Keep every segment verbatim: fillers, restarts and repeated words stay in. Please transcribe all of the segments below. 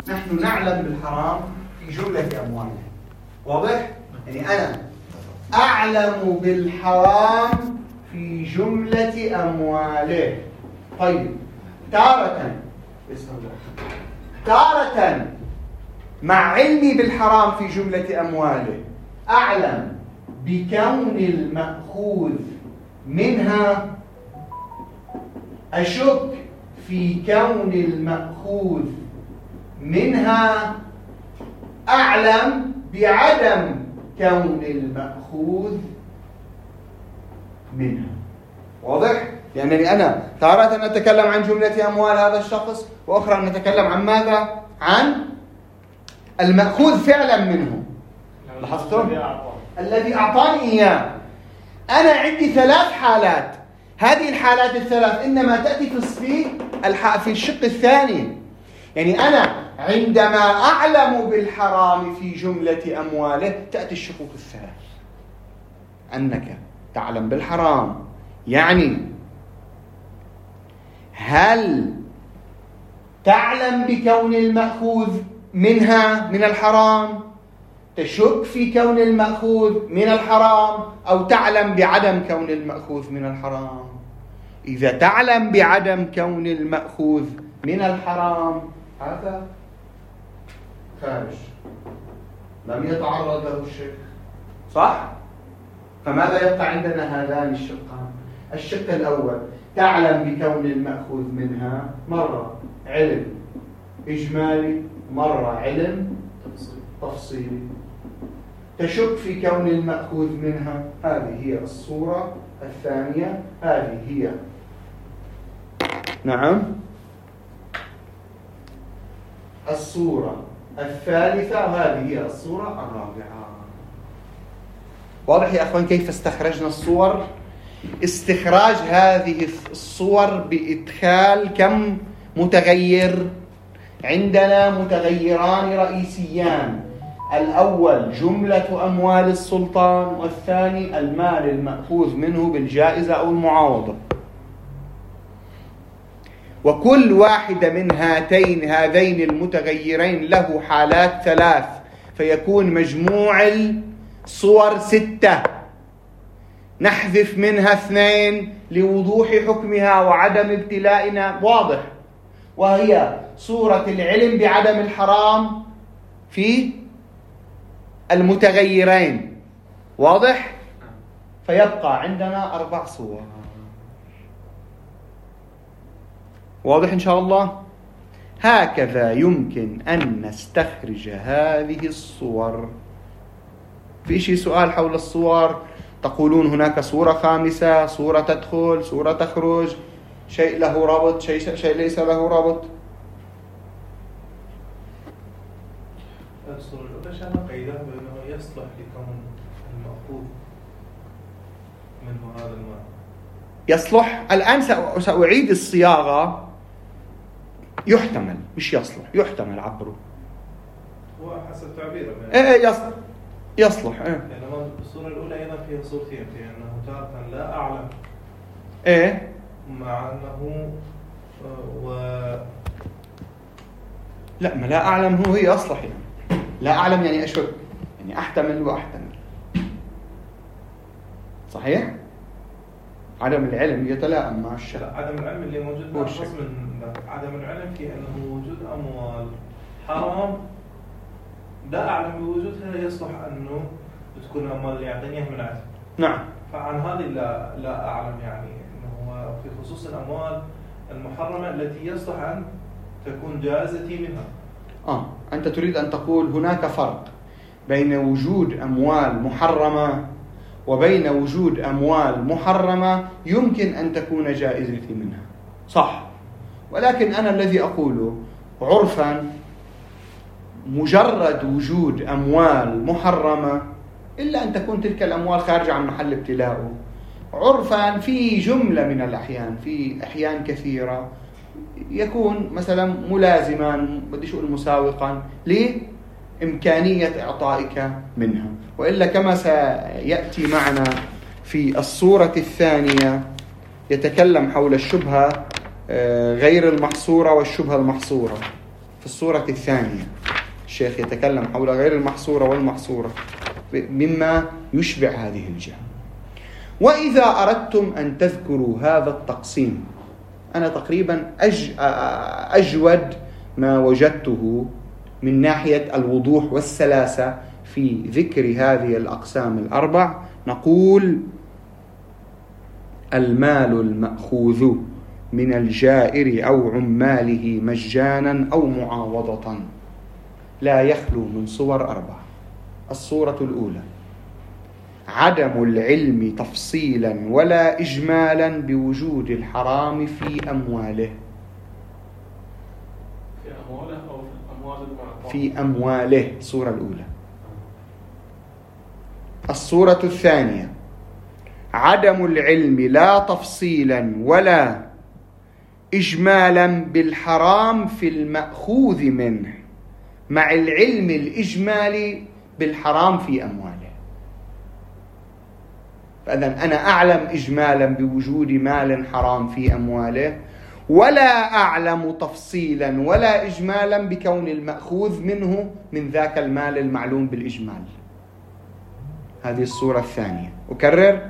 نحن نعلم بالحرام في جملة أمواله. واضح؟ يعني أنا أعلم بالحرام في جملة أمواله. طيب تارة تارة مع علمي بالحرام في جملة أمواله أعلم بكون المأخوذ منها، أشك في كون المأخوذ منها، أعلم بعدم كون المأخوذ منها. واضح؟ يعني أنا تارة نتكلم عن جملة أموال هذا الشخص، وأخرى نتكلم عن ماذا؟ عن المأخوذ فعلا منه. لاحظتم؟ الذي أعطاني إياه. أنا عندي ثلاث حالات، هذه الحالات الثلاث إنما تأتي في في الشق الثاني. يعني أنا عندما أعلم بالحرام في جملة أمواله تأتي الشقوق الثلاث. أنك تعلم بالحرام يعني هل تعلم بكون المأخوذ منها من الحرام، تشك في كون المأخوذ من الحرام، أو تعلم بعدم كون المأخوذ من الحرام. إذا تعلم بعدم كون المأخوذ من الحرام هذا خارج، لم يتعرض له الشك، صح؟ فماذا يبقى عندنا هذان الشقان؟ الشق الأول تعلم بكون المأخوذ منها، مرة علم إجمالي، مرة علم تفصيلي. تشك في كون المأخوذ منها، هذه هي الصورة الثانية. هذه هي نعم الصورة الثالثة، وهذه هي الصورة الرابعة. واضح يا أخوان كيف استخرجنا الصور؟ استخراج هذه الصور بإدخال كم متغير؟ عندنا متغيران رئيسيان، الأول جملة أموال السلطان، والثاني المال المأخوذ منه بالجائزة أو المعاوضة. وكل واحدة من هاتين هذين المتغيرين له حالات ثلاث، فيكون مجموع الصور ستة، نحذف منها اثنين لوضوح حكمها وعدم ابتلائنا. واضح؟ وهي صورة العلم بعدم الحرام في المتغيرين. واضح؟ فيبقى عندنا أربع صور. واضح إن شاء الله؟ هكذا يمكن أن نستخرج هذه الصور. في شيء سؤال حول الصور؟ تقولون هناك صورة خامسة، صورة تدخل، صورة تخرج، شيء له رابط، شيء, شيء ليس له رابط. الصورة الأولى شأن قيدها بأنه يصلح لكون المأخوذ منه هذا المال. يصلح. الآن سأعيد الصياغة. يحتمل، مش يصلح، يحتمل عبره. هو حسب تعبيره. إيه إيه يصلح. يصلح. إيه. يعني الصورة الأولى أيضا فيها صورتين، في أنه تارة لا أعلم. إيه. مع أنه و لا، ما لا أعلم هو هي يصلح يعني. لا أعلم يعني أشك، يعني أحتمل وأحتمل. صحيح؟ عدم العلم يتلائم مع الشك. عدم العلم اللي موجود لا خص من عدم العلم في أنه وجود أموال حرام لا أعلم بوجودها يصلح أنه تكون أموال اللي يعطينيها من عدم. نعم. فعن هذه لا لا أعلم يعني أنه في خصوص الأموال المحرمة التي يصلح أن تكون جائزتي منها. آه أنت تريد أن تقول هناك فرق بين وجود أموال محرمة وبين وجود أموال محرمة يمكن أن تكون جائزتي منها، صح؟ ولكن أنا الذي أقوله عرفا مجرد وجود أموال محرمة، إلا أن تكون تلك الأموال خارجة عن محل ابتلاءه، عرفا في جملة من الأحيان، في أحيان كثيرة يكون مثلا ملازما، بديش أقول مساوقا لإمكانية إعطائك منها. وإلا كما سيأتي معنا في الصورة الثانية يتكلم حول الشبهة غير المحصورة والشبهة المحصورة. في الصورة الثانية الشيخ يتكلم حول غير المحصورة والمحصورة مما يشبع هذه الجهة. وإذا أردتم أن تذكروا هذا التقسيم، أنا تقريبا أج... أجود ما وجدته من ناحية الوضوح والسلاسة في ذكر هذه الأقسام الأربع. نقول: المال المأخوذ من الجائر أو عماله مجانا أو معاوضة لا يخلو من صور أربعة. الصورة الأولى: عدم العلم تفصيلا ولا إجمالا بوجود الحرام في أمواله. في أمواله أو في أموال المعطاء؟ في أمواله، الصورة الأولى. الصورة الثانية: عدم العلم لا تفصيلا ولا إجمالا بالحرام في المأخوذ منه، مع العلم الإجمالي بالحرام في أمواله. فإذن أنا أعلم إجمالا بوجود مال حرام في أمواله، ولا أعلم تفصيلا ولا إجمالا بكون المأخوذ منه من ذاك المال المعلوم بالإجمال. هذه الصورة الثانية. أكرر: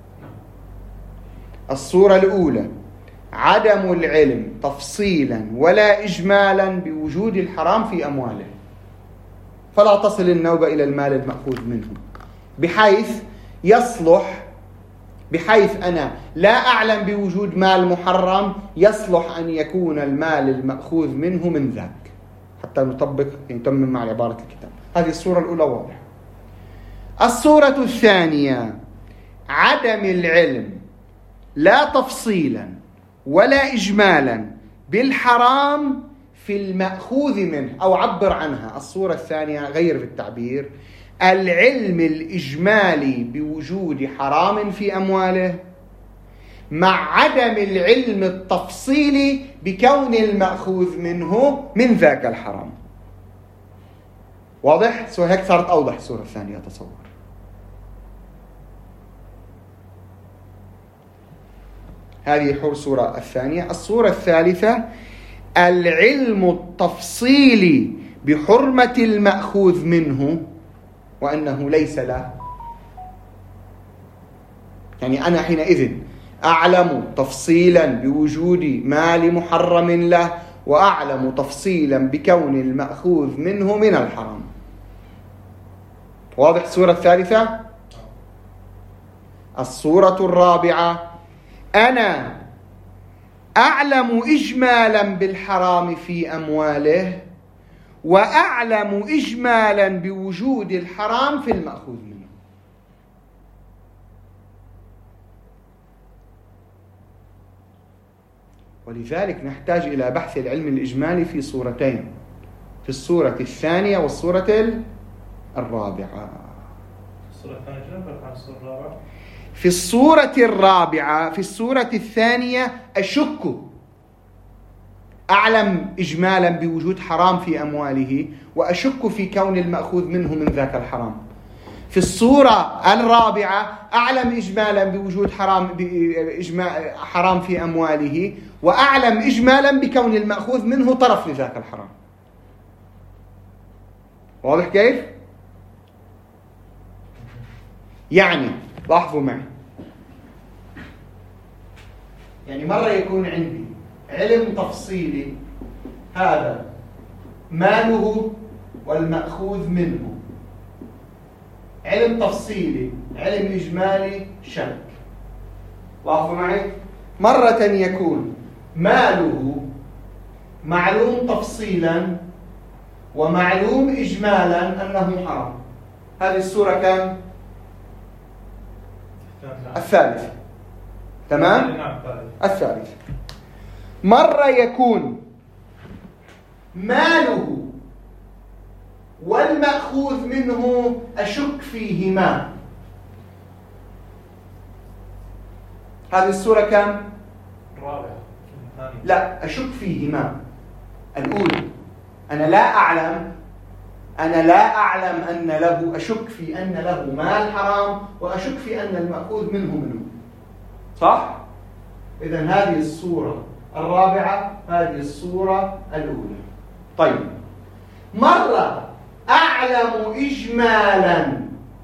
الصورة الأولى: عدم العلم تفصيلا ولا إجمالا بوجود الحرام في أمواله، فلا تصل النوبة إلى المال المأخوذ منه، بحيث يصلح بحيث أنا لا أعلم بوجود مال محرم يصلح أن يكون المال المأخوذ منه من ذاك، حتى نطبق نتمم مع عبارة الكتاب. هذه الصورة الأولى واضحة. الصورة الثانية: عدم العلم لا تفصيلا ولا إجمالا بالحرام في المأخوذ منه، أو عبر عنها الصورة الثانية غير في التعبير: العلم الإجمالي بوجود حرام في أمواله مع عدم العلم التفصيلي بكون المأخوذ منه من ذاك الحرام. واضح؟ سو هيك صارت أوضح الصورة الثانية أتصور. هذه حر الصورة الثانية. الصورة الثالثة: العلم التفصيلي بحرمة المأخوذ منه وأنه ليس له. يعني أنا حينئذ أعلم تفصيلا بوجود مال محرم له، وأعلم تفصيلا بكون المأخوذ منه من الحرام. واضح الصورة الثالثة؟ الصورة الرابعة: أنا أعلم إجمالا بالحرام في أمواله، وأعلم إجمالا بوجود الحرام في المأخوذ منه. ولذلك نحتاج إلى بحث العلم الإجمالي في صورتين: في الصورة الثانية والصورة الرابعة. الصورة الثانية شنو فرق عن الصورة الرابعة؟ في الصورة الرابعة، في الصورة الثانية أشك، أعلم إجمالا بوجود حرام في أمواله، وأشك في كون المأخوذ منه من ذاك الحرام. في الصورة الرابعة أعلم إجمالا بوجود حرام حرام في أمواله، وأعلم إجمالا بكون المأخوذ منه طرف لذاك الحرام. واضح كيف؟ يعني لاحظوا معي، يعني مرة يكون عندي علم تفصيلي، هذا ماله والمأخوذ منه، علم تفصيلي، علم إجمالي، شك. لاحظوا معي، مرة يكون ماله معلوم تفصيلا ومعلوم إجمالا أنه حرام. هذه الصورة كم؟ الثالثة. تمام؟ الثالث. مرة يكون ماله والمأخوذ منه أشك فيهما. هذه الصورة كم؟ الرابعة. لا، أشك فيهما. الأولى أنا لا أعلم أنا لا أعلم أن له، أشك في أن له مال حرام، وأشك في أن المأخوذ منه منه. صح؟ إذن هذه الصورة الرابعة، هذه الصورة الأولى. طيب، مرة أعلم إجمالا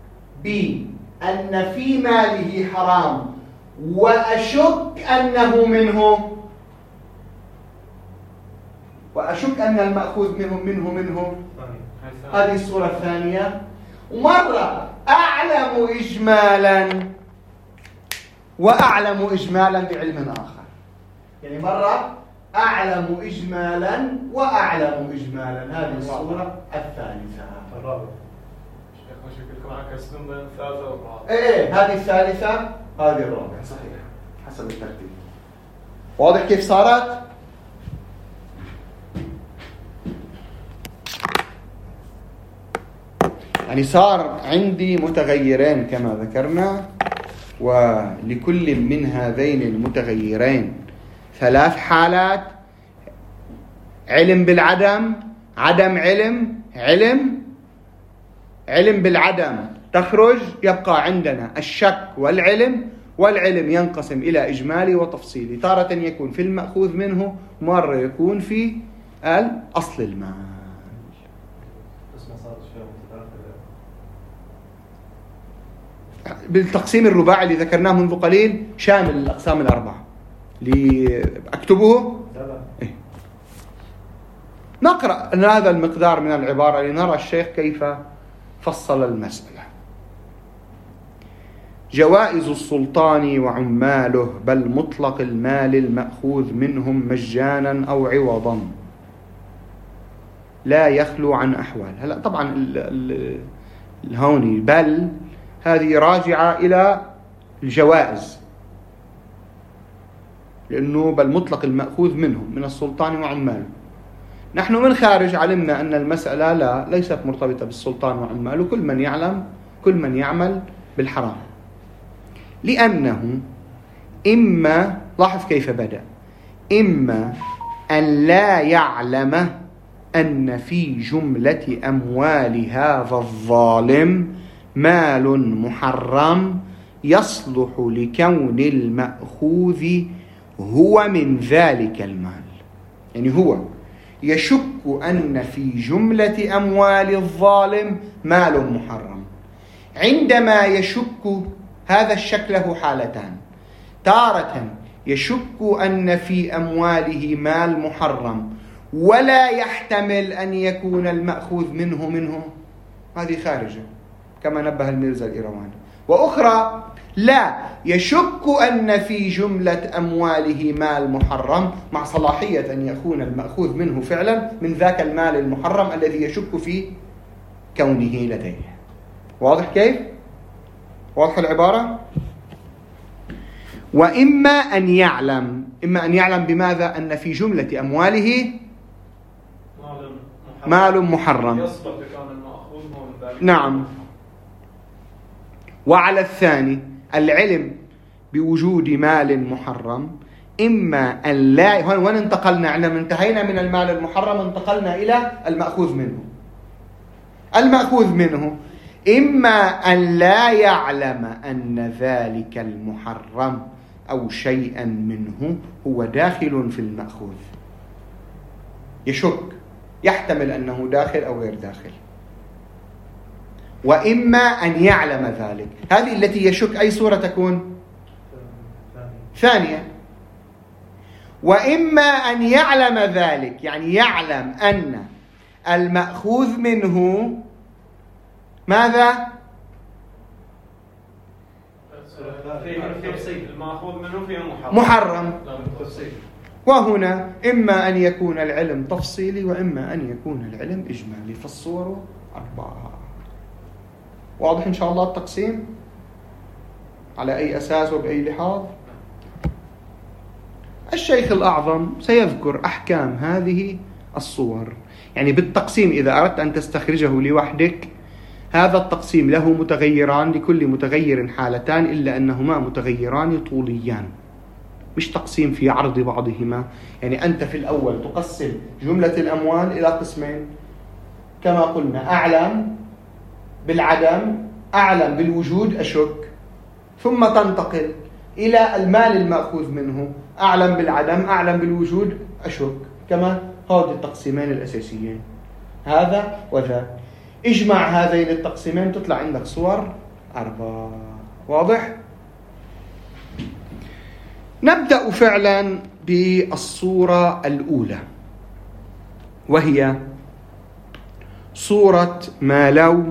بأن في ماله حرام وأشك أنه منه، وأشك أن المأخوذ منه منه منه هذه الصورة الثانية. ومرة أعلم إجمالا وأعلم إجمالا بعلم آخر، يعني مرة أعلم إجمالا وأعلم إجمالا، هذه الصورة الثالثة. الرابع شكلكم عكستم بين الثالثة والرابعة. إيه هذه الثالثة هذه الرابعة، صحيح حسب الترتيب. واضح كيف صارت؟ يعني صار عندي متغيرين كما ذكرنا، ولكل من هذين المتغيرين ثلاث حالات: علم بالعدم، عدم علم، علم، علم بالعدم تخرج، يبقى عندنا الشك والعلم، والعلم ينقسم إلى إجمالي وتفصيلي، تارة يكون في المأخوذ منه، مرة يكون في الأصل المال. بالتقسيم الرباعي اللي ذكرناه منذ قليل شامل الأقسام الأربعة اللي أكتبه. إيه؟ نقرأ هذا المقدار من العبارة لنرى الشيخ كيف فصل المسألة. جوائز السلطان وعماله بل مطلق المال المأخوذ منهم مجانا أو عوضا لا يخلو عن أحوال. هلا طبعا الهوني بل هذه راجعة إلى الجوائز، لأنه بل مطلق المأخوذ منهم من السلطان وعماله. نحن من خارج علمنا أن المسألة لا ليست مرتبطة بالسلطان وعماله، كل من يعلم كل من يعمل بالحرام، لأنه إما لاحظ كيف بدأ، إما أن لا يعلم أن في جملة أموال هذا الظالم مال محرم يصلح لكون المأخوذ هو من ذلك المال. يعني هو يشك أن في جملة أموال الظالم مال محرم. عندما يشك هذا الشك له حالتان: تارة يشك أن في أمواله مال محرم ولا يحتمل أن يكون المأخوذ منه منه، هذه خارجة كما نبه الميرزا الإيرواني. وأخرى لا يشك أن في جملة أمواله مال محرم مع صلاحية أن يكون المأخوذ منه فعلا من ذاك المال المحرم الذي يشك في كونه لديه. واضح كيف؟ واضح العبارة؟ وإما أن يعلم، إما أن يعلم بماذا؟ أن في جملة أمواله مال محرم يصلح لكون المأخوذ من ذلك. نعم. وعلى الثاني العلم بوجود مال محرم، إما أن لا، وين انتقلنا؟ عندما انتهينا من المال المحرم انتقلنا إلى المأخوذ منه. المأخوذ منه إما أن لا يعلم أن ذلك المحرم أو شيئا منه هو داخل في المأخوذ، يشك، يحتمل أنه داخل أو غير داخل. وإما أن يعلم ذلك، هذه التي يشك أي صورة تكون؟ ثانية. وإما أن يعلم ذلك، يعني يعلم أن المأخوذ منه ماذا؟ المأخوذ منه فيه محرم. محرم. وهنا إما أن يكون العلم تفصيلي وإما أن يكون العلم إجمالي، فالصور أربعة. واضح إن شاء الله التقسيم على أي أساس وبأي لحاظ؟ الشيخ الأعظم سيذكر أحكام هذه الصور، يعني بالتقسيم إذا أردت أن تستخرجه لوحدك هذا التقسيم له متغيران، لكل متغير حالتان، إلا أنهما متغيران طوليان، مش تقسيم في عرض بعضهما. يعني أنت في الأول تقسم جملة الأموال إلى قسمين كما قلنا: أعلم بالعدم، أعلم بالوجود، أشك، ثم تنتقل إلى المال المأخوذ منه: أعلم بالعدم، أعلم بالوجود، أشك، كما هذه التقسيمين الأساسيين. هذا وذاك. اجمع هذين التقسيمين تطلع عندك صور أربعة. واضح؟ نبدأ فعلا بالصورة الأولى، وهي صورة ما لو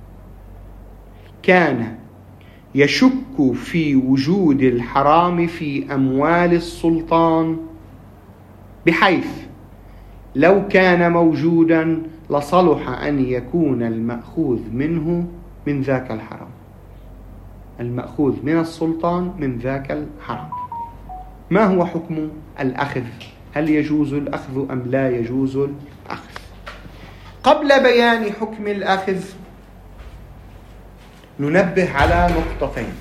كان يشك في وجود الحرام في أموال السلطان، بحيث لو كان موجودا لصلح أن يكون المأخوذ منه من ذاك الحرام، المأخوذ من السلطان من ذاك الحرام. ما هو حكم الأخذ؟ هل يجوز الأخذ أم لا يجوز الأخذ؟ قبل بيان حكم الأخذ ننبه على نقطتين.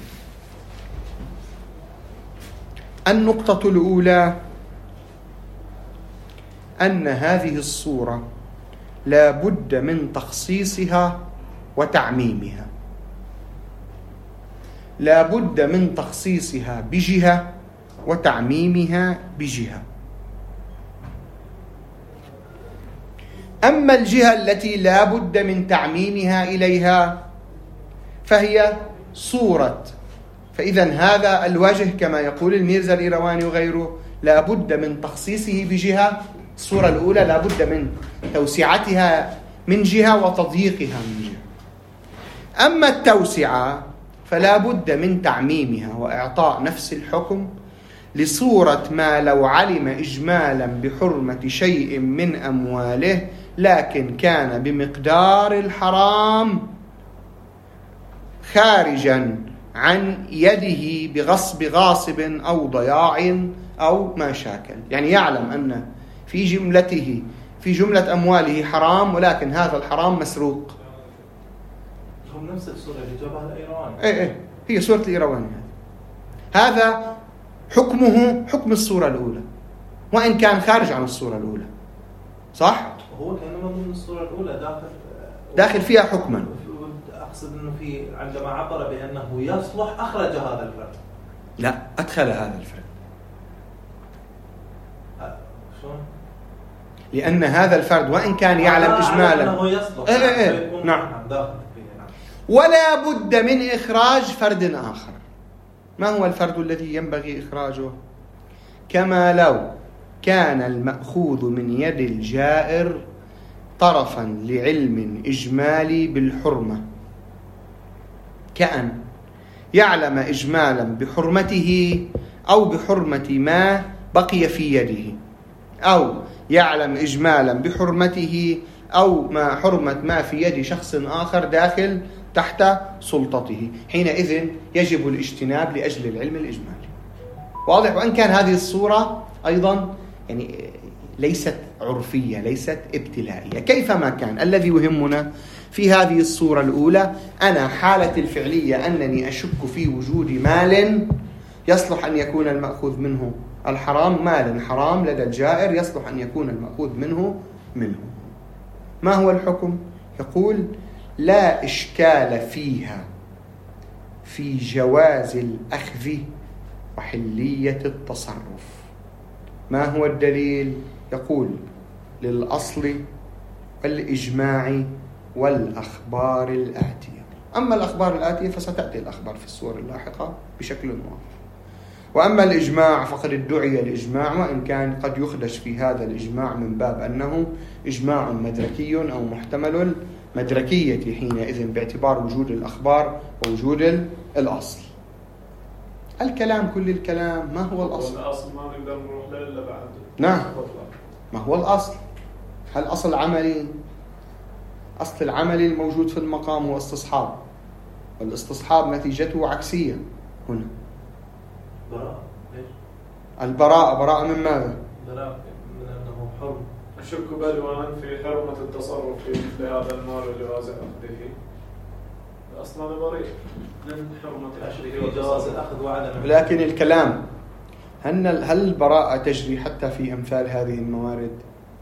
النقطة الأولى أن هذه الصورة لا بد من تخصيصها وتعميمها، لا بد من تخصيصها بجهة وتعميمها بجهة. أما الجهة التي لا بد من تعميمها إليها فهي صورة، فإذا هذا الوجه كما يقول الميرزا الإيرواني وغيره لا بد من تخصيصه بجهة. الصورة الأولى لا بد من توسعتها من جهة وتضييقها من جهة. أما التوسعة فلا بد من تعميمها وإعطاء نفس الحكم لصورة ما لو علم إجمالا بحرمة شيء من أمواله لكن كان بمقدار الحرام خارجا عن يده بغصب غاصب أو ضياع أو ما شاكل. يعني يعلم أن في جملته في جملة أمواله حرام ولكن هذا الحرام مسروق. هم نفس الصورة اللي جابها الإيرواني. إيه إيه هي صورة الإيرواني. هذا حكمه حكم الصورة الأولى وإن كان خارج عن الصورة الأولى. صح؟ هو كان من الصورة الأولى داخل داخل فيها حكما. أقصد أنه في عندما عبر بأنه يصلح أخرج هذا الفرد. لا أدخل هذا الفرد. شلون؟ لأن هذا الفرد وإن كان يعلم إجمالا أنه يصلح. إيه إيه إيه. نعم. ولا بد من إخراج فرد آخر. ما هو الفرد الذي ينبغي إخراجه؟ كما لو كان المأخوذ من يد الجائر طرفا لعلم إجمالي بالحرمة، كأن يعلم إجمالا بحرمته أو بحرمة ما بقي في يده، أو يعلم إجمالا بحرمته أو ما حرمة ما في يد شخص آخر داخل تحت سلطته، حينئذ يجب الاجتناب لأجل العلم الإجمالي. واضح؟ وأن كان هذه الصورة أيضا يعني ليست عرفية ليست ابتلائية. كيفما كان الذي يهمنا في هذه الصورة الأولى أنا حالة الفعلية أنني أشك في وجود مال يصلح أن يكون المأخوذ منه الحرام، مال حرام لدى الجائر يصلح أن يكون المأخوذ منه منه. ما هو الحكم؟ يقول لا إشكال فيها في جواز الأخذ وحلية التصرف. ما هو الدليل؟ يقول للأصل والإجماع والأخبار الآتية. أما الأخبار الآتية فستأتي الأخبار في الصور اللاحقة بشكل واضح. وأما الإجماع فقد ادعي الإجماع وإن كان قد يخدش في هذا الإجماع من باب أنه إجماع مدركي أو محتمل المدركية حينئذ باعتبار وجود الأخبار ووجود الأصل. الكلام كل الكلام ما هو الأصل؟ الأصل ما نقدر نروح له إلا بعد. نعم. ما هو الأصل؟ هل أصل عملي؟ أصل العمل الموجود في المقام هو استصحاب، والاستصحاب نتيجته عكسية هنا. براءة. البراءة براءة من ماذا؟ براءة من أنه حرم. أشك بالوان في حرمة التصرف في مثل هذا المال وجواز أخذه. أصلا بريء من حرمة الأشرك وجواز الأخذ وعدم. لكن الكلام هل هل البراءة تجري حتى في أمثال هذه الموارد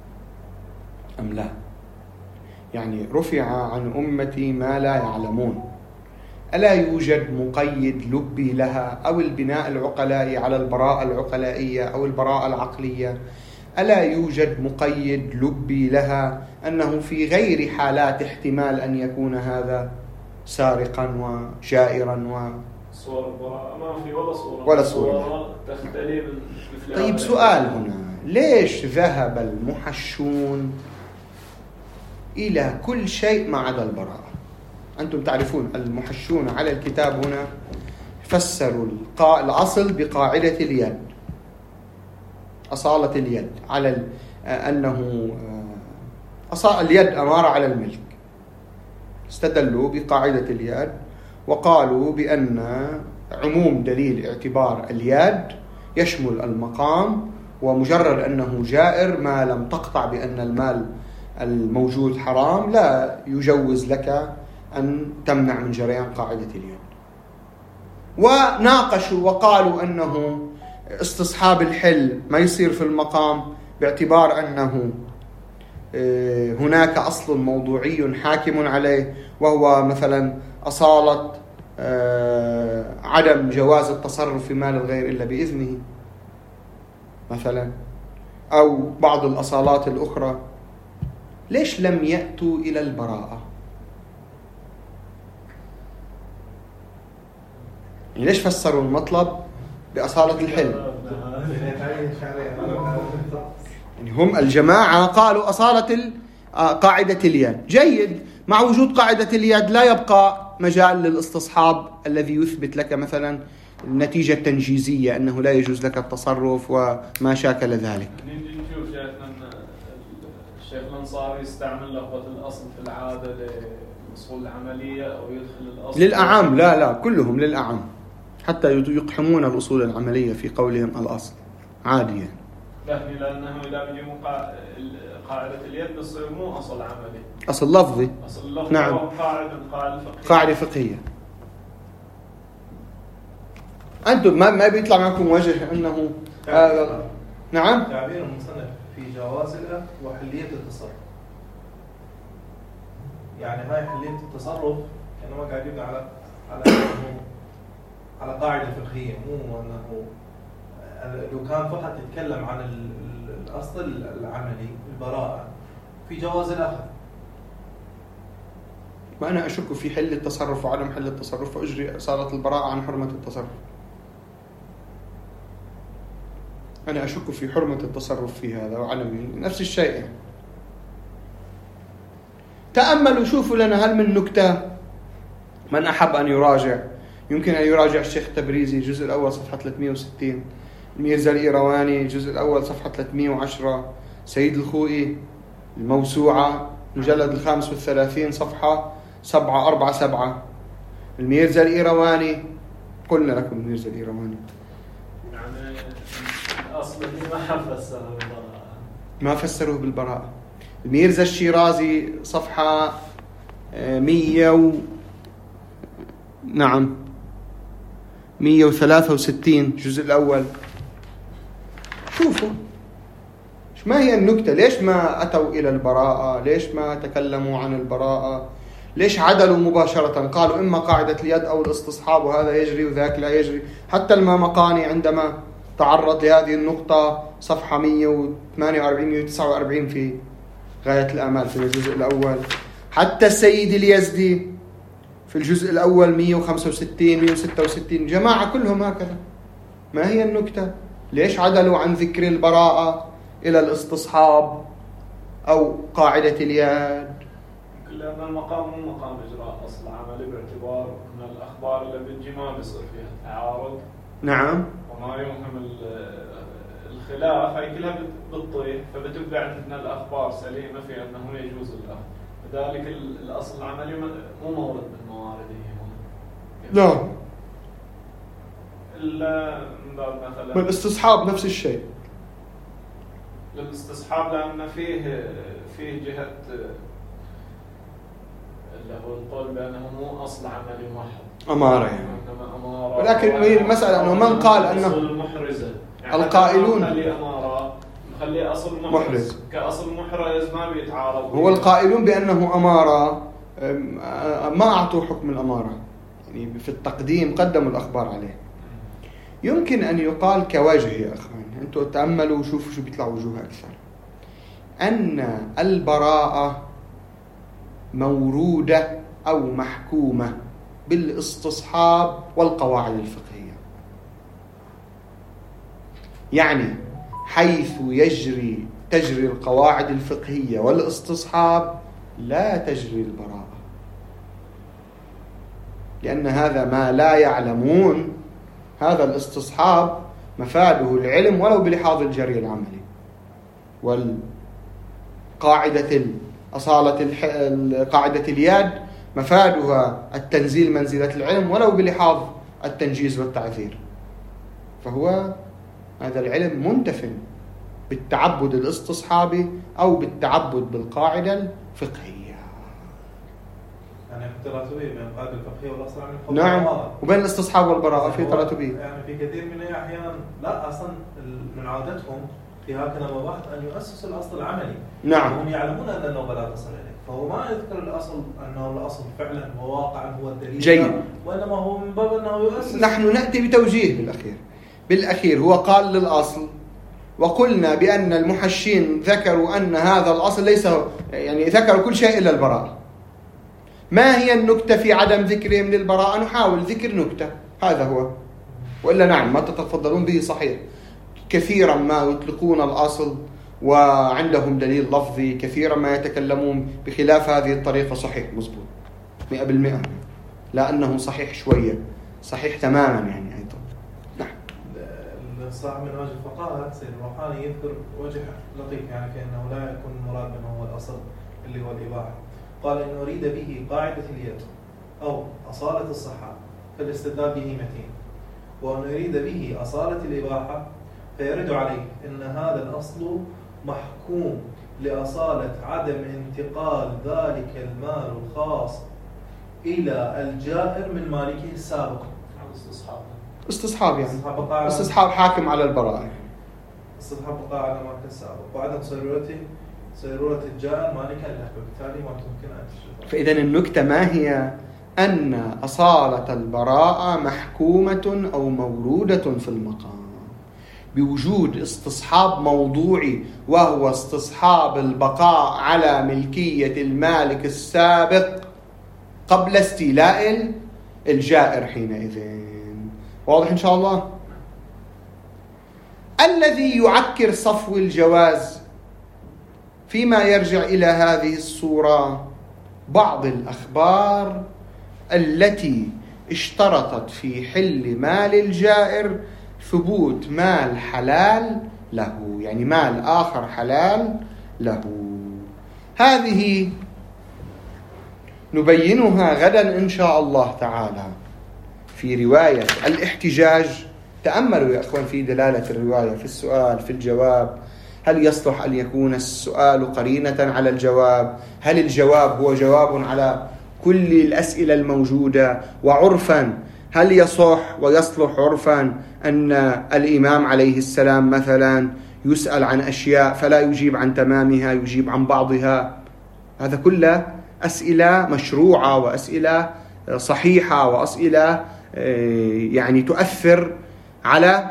أم لا؟ يعني رفع عن أمتي ما لا يعلمون. ألا يوجد مقيد لبي لها أو البناء العقلائي على البراءة العقلائية أو البراءة العقلية؟ ألا يوجد مقيد لبي لها أنه في غير حالات احتمال أن يكون هذا سارقا وجائرا و صور البراءة ما في ولا صورة ولا صورة تختلف. طيب سؤال هنا، ليش ذهب المحشون إلى كل شيء ما عدا البراءة؟ أنتم تعرفون المحشون على الكتاب هنا فسروا الأصل بقاعدة اليد، أصالة اليد، على أنه اليد أمارة على الملك. استدلوا بقاعدة اليد وقالوا بأن عموم دليل اعتبار اليد يشمل المقام، ومجرد أنه جائر ما لم تقطع بأن المال الموجود حرام لا يجوز لك أن تمنع من جريان قاعدة اليد. وناقشوا وقالوا أنه استصحاب الحل ما يصير في المقام باعتبار أنه هناك أصل موضوعي حاكم عليه، وهو مثلا أصالة عدم جواز التصرف في مال الغير إلا بإذنه مثلا، أو بعض الأصالات الأخرى. ليش لم يأتوا إلى البراءة؟ يعني ليش فسروا المطلب بأصالة الحل؟ يعني هم الجماعة قالوا أصالة قاعدة اليد جيد، مع وجود قاعدة اليد لا يبقى مجال للاستصحاب الذي يثبت لك مثلا النتيجة التنجيزية أنه لا يجوز لك التصرف وما شاكل ذلك. نشوف شيخنا أن الشيخ الأنصاري يستعمل لفظة الأصل في العادة للأصول العملية أو يدخل الأصل للأعم. لا لا كلهم للأعم، حتى يقحمون الأصول العملية في قولهم الأصل عاديا. لا، لأنه إذا بيجي قاعدة اليد بتصير مو أصل عملي، أصل لفظي. أصل لفظي. نعم. قاعدة قاعدة فقهية. قاعدة فقهية. أنتم ما ما بيطلع معكم وجه أنه آه نعم. تعبير المصنف في جوازها وحلية التصرف، يعني هاي حلية التصرف كأنه قاعد يبني على على على قاعدة فقهية، مو أنه لو كان فقط يتكلم عن الأصل العملي البراءة في جواز الأخذ. ما أنا أشك في حل التصرف وعدم حل التصرف وأجري إصالة البراءة عن حرمة التصرف. أنا أشك في حرمة التصرف في هذا وعدم نفس الشيء يعني. تأملوا شوفوا لنا هل من نكتة. من أحب أن يراجع يمكن أن يراجع الشيخ تبريزي الجزء الأول صفحة ثلاثمئة وستين، الميرزا الإيرواني الجزء الأول صفحة ثلاثمئة وعشرة، سيد الخوئي الموسوعة مجلد الخامس والثلاثين صفحة سبعة أربعة سبعة، الميرزا الإيرواني قلنا لكم الميرزا الإيرواني يعني أصله ما فسره بالبراءة، ما فسروه بالبراءة. الميرزا الشيرازي صفحة مية و... نعم مية وثلاثة وستين الجزء الأول. شوفوا ما هي النكتة، ليش ما أتوا إلى البراءة، ليش ما تكلموا عن البراءة، ليش عدلوا مباشرة قالوا إما قاعدة اليد أو الاستصحاب وهذا يجري وذاك لا يجري. حتى المامقاني عندما تعرض لهذه النقطة صفحة مية وثمانية وأربعين مية وتسعة وأربعين في غاية الآمال في الجزء الأول. حتى السيد اليزدي في الجزء الأول مية وخمسة وستين مية وستة وستين، جماعة كلهم هكذا. ما هي النكتة؟ ليش عدلوا عن ذكر البراءة إلى الاستصحاب أو قاعدة اليد؟ لأن المقام مو مقام إجراء أصل عملي باعتبار أن الأخبار اللي بتجي ما بيصير فيها تعارض. نعم. وما يوهم الخلاف هي كلها بتطيح، فبتبقى عندنا الأخبار سليمة في أنه يجوز الأخذ. لذلك الأصل العملي مو مورد من موارده. لا. مثلا والاستصحاب نفس الشيء. الاستصحاب لأن فيه فيه جهة اللي هو القول بأنه مو أصل عملي محض، أمارة يعني. أمارة. ولكن المسألة أنه من قال أنه المحرزة يعني القائلون خلي أمارة خلي أصل محرز, محرز. كأصل محرز ما بيتعارض. هو القائلون بأنه أمارة ما أعطوا حكم الأمارة، يعني في التقديم قدموا الأخبار عليه. يمكن أن يقال كوجه يا أخوان، أنتوا تأملوا وشوفوا شو بيطلع وجوه أكثر. أن البراءة مورودة أو محكومة بالاستصحاب والقواعد الفقهية. يعني حيث يجري تجري القواعد الفقهية والاستصحاب لا تجري البراءة، لأن هذا ما لا يعلمون. هذا الاستصحاب مفاده العلم ولو بلحاظ الجري العملي، والقاعدة أصالة قاعدة اليد مفادها التنزيل منزلة العلم ولو بلحاظ التنجيز والتعذير. فهو هذا العلم منتف بالتعبد الاستصحابي أو بالتعبد بالقاعدة الفقهية. يعني في تراتبية بين القاعدة الفقهية والأصل عن الفقه. نعم، وبين الاستصحاب والبراءة في تراتبية. يعني في كثير من الأحيان لا أصلا من عادتهم في هكذا مباحث أن يؤسسوا الأصل العملي. نعم. وهم يعلمون أن النوبة لا تصل إليه، فهو ما يذكر الأصل أنه الأصل فعلا وواقعا هو الدليل. جيد. وإنما هو من باب أنه يؤسس. نحن نأتي بتوجيه بالأخير. بالأخير هو قال للأصل، وقلنا بأن المحشين ذكروا أن هذا الأصل ليس، يعني ذكروا كل شيء إلا البراءة. ما هي النكتة في عدم ذكرهم للبراءة؟ نحاول ذكر نكتة، هذا هو. وإلا نعم ما تتفضلون به صحيح. كثيرا ما يطلقون الأصل وعندهم دليل لفظي، كثيرا ما يتكلمون بخلاف هذه الطريقة. صحيح مزبوط مئة بالمئة، لا أنه صحيح شوية، صحيح تماما يعني أيضا. نعم. صاحب منهاج الفقهاء سيد الروحاني يذكر وجه لطيف، يعني كأنه لا يكون مراد منه هو الأصل اللي هو الإباحة. قال إنه أريد به قاعدة اليد أو أصالة الصحة فالاستدلال به متين، وأن أريد به أصالة الإباحة فيرد عليه إن هذا الأصل محكوم لأصالة عدم انتقال ذلك المال الخاص إلى الجائر من مالكه السابق. استصحاب استصحاب يعني استصحاب حاكم على البراءة، استصحاب بقاء على مالك السابق وعدم صيرورته صيرورة الجائر مالكا له، وبالتالي ما تمكن أن تشرك. فإذا النكتة ما هي؟ أن أصالة البراءة محكومة أو مورودة في المقام بوجود استصحاب موضوعي، وهو استصحاب البقاء على ملكية المالك السابق قبل استيلاء الجائر حينئذ. واضح إن شاء الله؟ الذي يعكر صفو الجواز فيما يرجع إلى هذه الصورة بعض الأخبار التي اشترطت في حل مال الجائر ثبوت مال حلال له، يعني مال آخر حلال له. هذه نبينها غدا إن شاء الله تعالى في رواية الاحتجاج. تأملوا يا أخوان في دلالة الرواية في السؤال في الجواب. هل يصلح أن يكون السؤال قرينة على الجواب؟ هل الجواب هو جواب على كل الأسئلة الموجودة؟ وعرفا هل يصح ويصلح عرفا أن الإمام عليه السلام مثلا يسأل عن أشياء فلا يجيب عن تمامها، يجيب عن بعضها؟ هذا كله أسئلة مشروعة وأسئلة صحيحة وأسئلة يعني تؤثر على.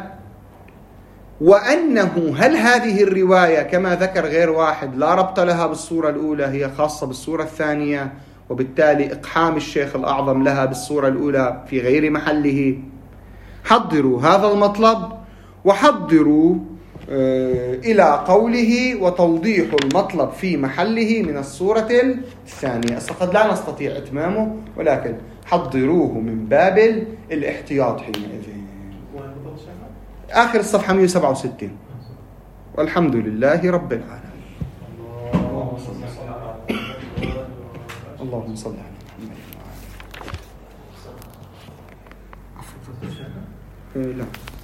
وأنه هل هذه الرواية كما ذكر غير واحد لا ربط لها بالصورة الأولى، هي خاصة بالصورة الثانية، وبالتالي إقحام الشيخ الأعظم لها بالصورة الأولى في غير محله. حضروا هذا المطلب وحضروا إلى قوله وتوضيح المطلب في محله من الصورة الثانية. قد لا نستطيع إتمامه، ولكن حضروه من باب الاحتياط حينئذ. آخر الصفحة مئة وسبعة وستين. والحمد لله رب العالمين. اللهم صل على محمد. لا